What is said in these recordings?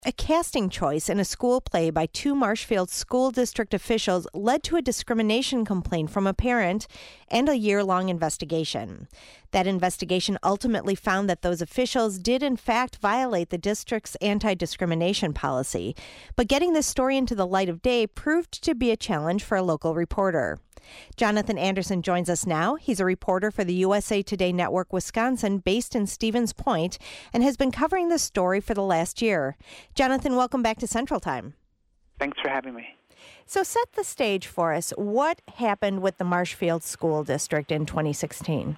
A casting choice in a school play by two Marshfield School District officials led to a discrimination complaint from a parent and a year-long investigation. That investigation ultimately found that those officials did in fact violate the district's anti-discrimination policy. But getting this story into the light of day proved to be a challenge for a local reporter. Jonathan Anderson joins us now. He's a reporter for the USA Today Network Wisconsin based in Stevens Point and has been covering this story for the last year. Jonathan, welcome back to Central Time. Thanks for having me. So set the stage for us. What happened with the Marshfield School District in 2016?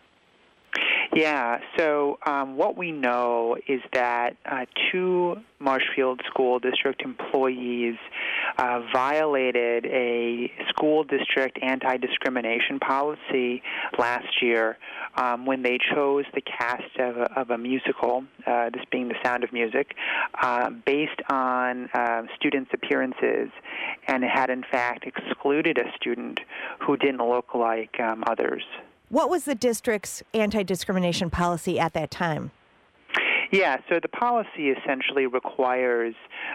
Yeah, so what we know is that two Marshfield School District employees violated a school district anti-discrimination policy last year when they chose the cast of a musical, this being The Sound of Music, based on students' appearances, and had in fact excluded a student who didn't look like others. What was the district's anti-discrimination policy at that time? Yeah, so the policy essentially requires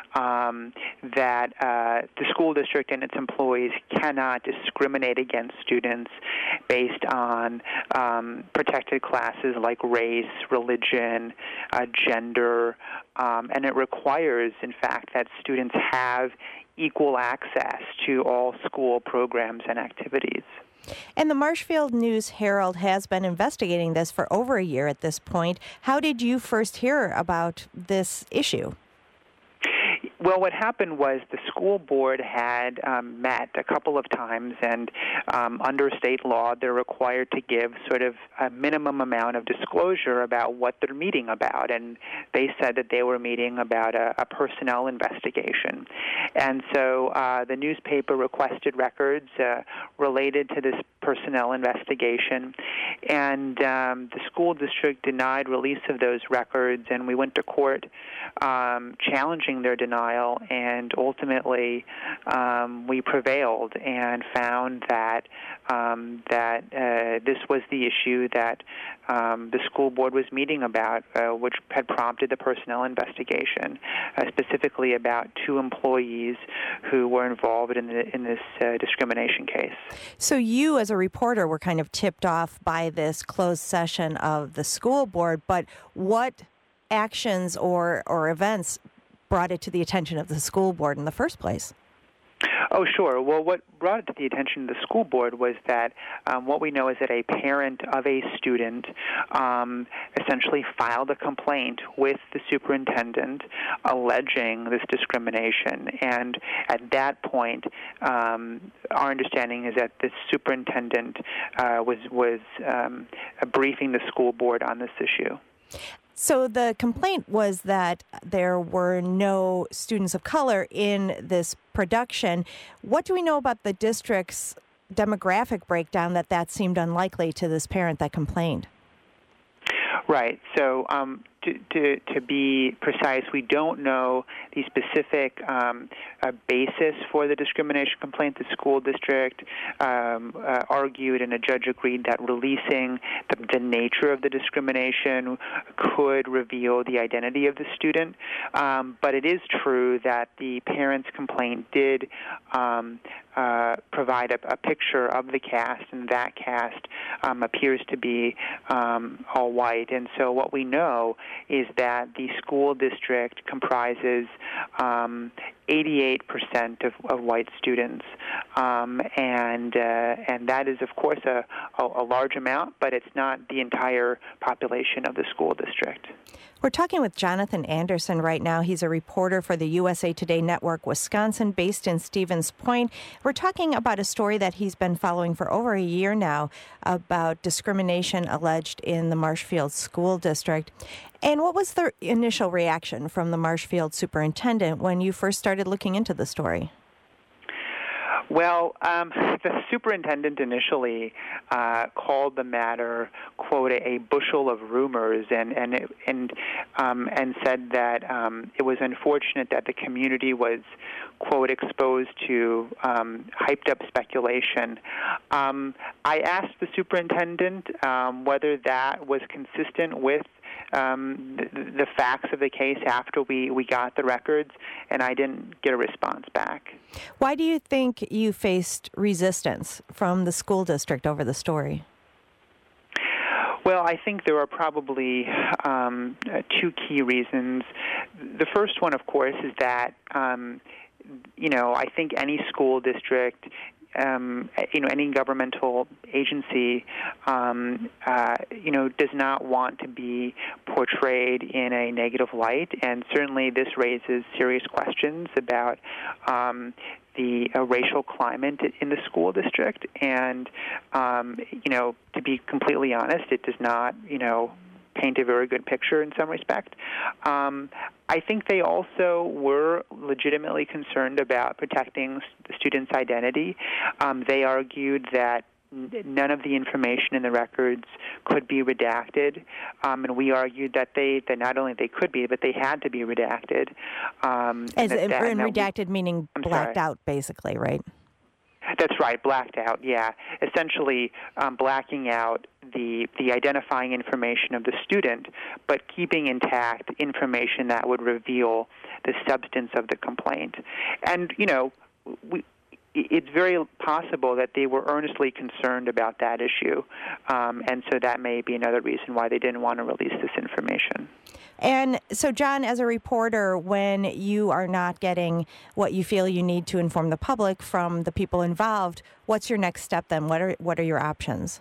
that the school district and its employees cannot discriminate against students based on protected classes like race, religion, gender, and it requires, in fact, that students have equal access to all school programs and activities. And the Marshfield News-Herald has been investigating this for over a year at this point. How did you first hear about this issue? Well, what happened was the school board had met a couple of times, and under state law, they're required to give sort of a minimum amount of disclosure about what they're meeting about, and they said that they were meeting about a personnel investigation. And so the newspaper requested records related to this personnel investigation, and the school district denied release of those records, and we went to court challenging their denial, and ultimately we prevailed and found that this was the issue that the school board was meeting about, which had prompted the personnel investigation, specifically about two employees who were involved in this discrimination case. So you, as a reporter, were kind of tipped off by this closed session of the school board, but what actions or events brought it to the attention of the school board in the first place? Oh, sure. Well, what brought it to the attention of the school board was that what we know is that a parent of a student essentially filed a complaint with the superintendent alleging this discrimination. And at that point, our understanding is that the superintendent was briefing the school board on this issue. So the complaint was that there were no students of color in this production. What do we know about the district's demographic breakdown that seemed unlikely to this parent that complained? Right. So to be precise, we don't know the specific basis for the discrimination complaint. The school district argued, and a judge agreed that releasing the nature of the discrimination could reveal the identity of the student. But it is true that the parent's complaint did provide a picture of the cast, and that cast appears to be all white. And so what we know is that the school district comprises 88% of white students, and that is, of course, a large amount, but it's not the entire population of the school district. We're talking with Jonathan Anderson right now. He's a reporter for the USA Today Network Wisconsin, based in Stevens Point. We're talking about a story that he's been following for over a year now about discrimination alleged in the Marshfield School District. And what was the initial reaction from the Marshfield superintendent when you first started looking into the story? Well, the superintendent initially called the matter, quote, a bushel of rumors, and said that it was unfortunate that the community was, quote, exposed to hyped up speculation. I asked the superintendent whether that was consistent with the facts of the case after we got the records, and I didn't get a response back. Why do you think you faced resistance from the school district over the story? Well, I think there are probably two key reasons. The first one, of course, is that, I think any school district, any governmental agency, does not want to be portrayed in a negative light, and certainly this raises serious questions about the racial climate in the school district. And, to be completely honest, it does not, paint a very good picture in some respect. I think they also were legitimately concerned about protecting the student's identity. They argued that none of the information in the records could be redacted, and we argued that not only they could be, but they had to be redacted. Redacted meaning blacked out, basically, right? That's right, blacked out, yeah. Essentially blacking out the identifying information of the student, but keeping intact information that would reveal the substance of the complaint. And, it's very possible that they were earnestly concerned about that issue, and so that may be another reason why they didn't want to release this information. And so, John, as a reporter, when you are not getting what you feel you need to inform the public from the people involved, what's your next step then? What are your options?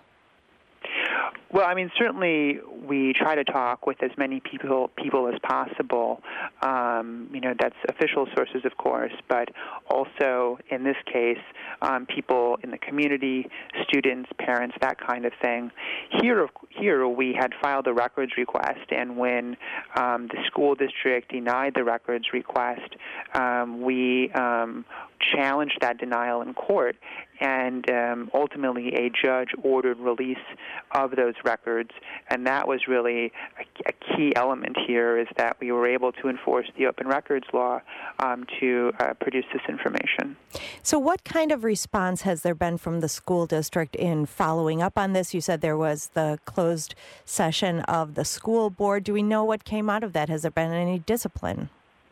Well, certainly we try to talk with as many people as possible. That's official sources, of course, but also in this case, people in the community, students, parents, that kind of thing. Here we had filed a records request, and when the school district denied the records request, we challenged that denial in court, and ultimately a judge ordered release of those records, and that was really a key element here, is that we were able to enforce the open records law to produce this information. So what kind of response has there been from the school district in following up on this? You said there was the closed session of the school board. Do we know what came out of that? Has there been any discipline?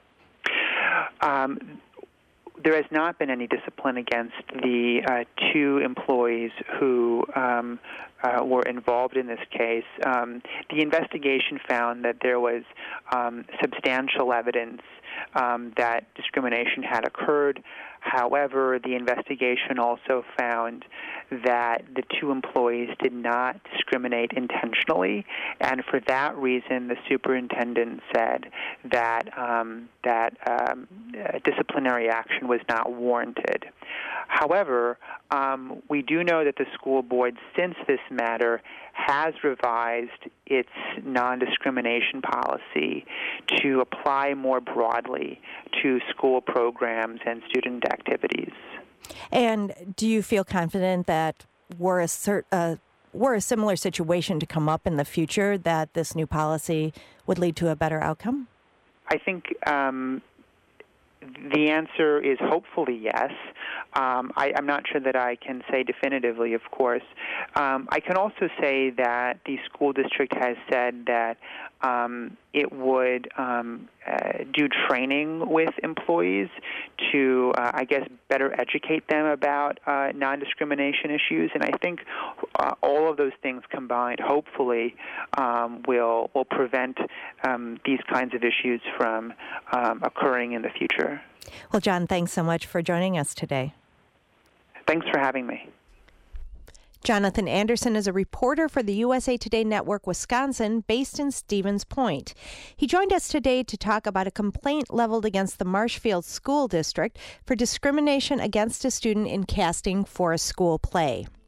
There has not been any discipline against the two employees who were involved in this case. The investigation found that there was substantial evidence that discrimination had occurred. However, the investigation also found that the two employees did not discriminate intentionally, and for that reason, the superintendent said that disciplinary action was not warranted. However, we do know that the school board, since this matter, has revised its non-discrimination policy to apply more broadly to school programs and student activities. And do you feel confident that were a similar situation to come up in the future, that this new policy would lead to a better outcome? I think the answer is hopefully yes. I'm not sure that I can say definitively, of course. I can also say that the school district has said that it would do training with employees to, better educate them about non-discrimination issues. And I think all of those things combined, hopefully, will prevent these kinds of issues from occurring in the future. Well, John, thanks so much for joining us today. Thanks for having me. Jonathan Anderson is a reporter for the USA Today Network Wisconsin, based in Stevens Point. He joined us today to talk about a complaint leveled against the Marshfield School District for discrimination against a student in casting for a school play.